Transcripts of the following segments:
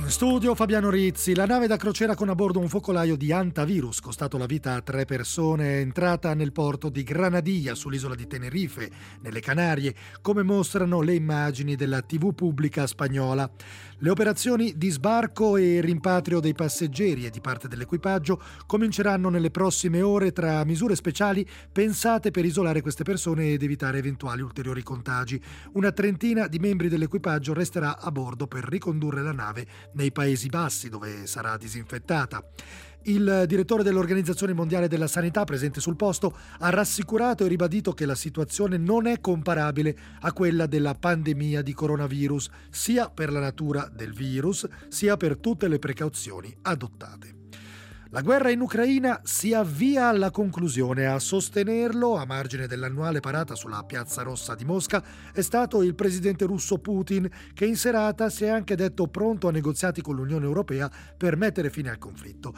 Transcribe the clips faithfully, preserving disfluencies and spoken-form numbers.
In studio Fabiano Rizzi. La nave da crociera con a bordo un focolaio di antivirus, costato la vita a tre persone, è entrata nel porto di Granadilla, sull'isola di Tenerife, nelle Canarie, come mostrano le immagini della tivù pubblica spagnola. Le operazioni di sbarco e rimpatrio dei passeggeri e di parte dell'equipaggio cominceranno nelle prossime ore, tra misure speciali pensate per isolare queste persone ed evitare eventuali ulteriori contagi. Una trentina di membri dell'equipaggio resterà a bordo per ricondurre la nave nei Paesi Bassi, dove sarà disinfettata. Il direttore dell'Organizzazione Mondiale della Sanità, presente sul posto, ha rassicurato e ribadito che la situazione non è comparabile a quella della pandemia di coronavirus, sia per la natura del virus, sia per tutte le precauzioni adottate. La guerra in Ucraina si avvia alla conclusione. A sostenerlo, a margine dell'annuale parata sulla Piazza Rossa di Mosca, è stato il presidente russo Putin, che in serata si è anche detto pronto a negoziati con l'Unione Europea per mettere fine al conflitto.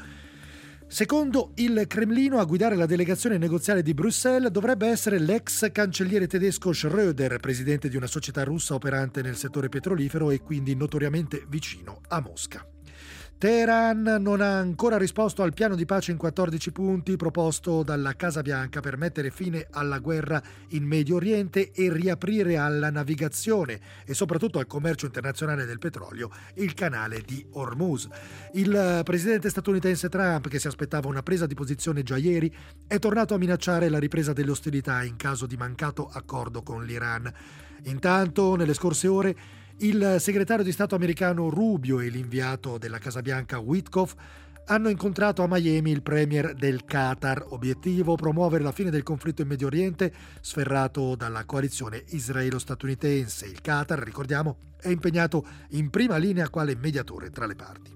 Secondo il Cremlino, a guidare la delegazione negoziale di Bruxelles dovrebbe essere l'ex cancelliere tedesco Schröder, presidente di una società russa operante nel settore petrolifero e quindi notoriamente vicino a Mosca. Teheran non ha ancora risposto al piano di pace in quattordici punti proposto dalla Casa Bianca per mettere fine alla guerra in Medio Oriente e riaprire alla navigazione e soprattutto al commercio internazionale del petrolio il canale di Hormuz. Il presidente statunitense Trump, che si aspettava una presa di posizione già ieri, è tornato a minacciare la ripresa delle ostilità in caso di mancato accordo con l'Iran. Intanto, nelle scorse ore, il segretario di Stato americano Rubio e l'inviato della Casa Bianca Witkoff hanno incontrato a Miami il premier del Qatar. Obiettivo: promuovere la fine del conflitto in Medio Oriente, sferrato dalla coalizione israelo-statunitense. Il Qatar, ricordiamo, è impegnato in prima linea quale mediatore tra le parti.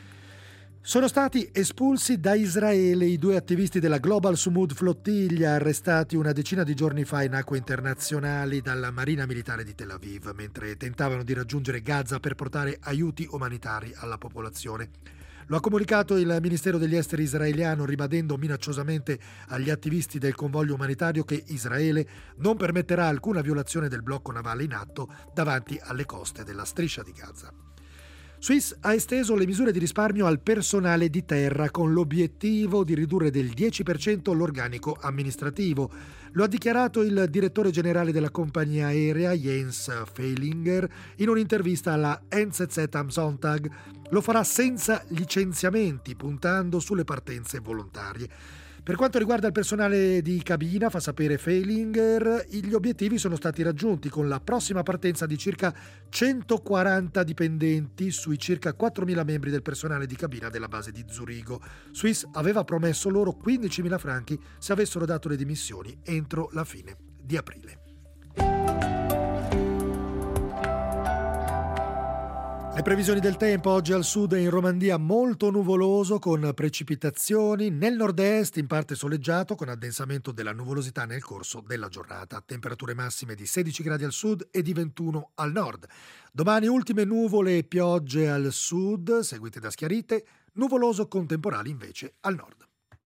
Sono stati espulsi da Israele i due attivisti della Global Sumud Flottiglia, arrestati una decina di giorni fa in acque internazionali dalla Marina Militare di Tel Aviv, mentre tentavano di raggiungere Gaza per portare aiuti umanitari alla popolazione. Lo ha comunicato il Ministero degli Esteri israeliano, ribadendo minacciosamente agli attivisti del convoglio umanitario che Israele non permetterà alcuna violazione del blocco navale in atto davanti alle coste della striscia di Gaza. Swiss ha esteso le misure di risparmio al personale di terra con l'obiettivo di ridurre del dieci per cento l'organico amministrativo. Lo ha dichiarato il direttore generale della compagnia aerea Jens Feilinger in un'intervista alla N Z Z am Sonntag. Lo farà senza licenziamenti, puntando sulle partenze volontarie. Per quanto riguarda il personale di cabina, fa sapere Feilinger, gli obiettivi sono stati raggiunti con la prossima partenza di circa centoquaranta dipendenti sui circa quattromila membri del personale di cabina della base di Zurigo. Swiss aveva promesso loro quindicimila franchi se avessero dato le dimissioni entro la fine di aprile. Le previsioni del tempo: oggi al sud e in Romandia molto nuvoloso con precipitazioni, nel nord-est in parte soleggiato con addensamento della nuvolosità nel corso della giornata. Temperature massime di sedici gradi al sud e di ventuno al nord. Domani ultime nuvole e piogge al sud, seguite da schiarite, nuvoloso con temporali invece al nord.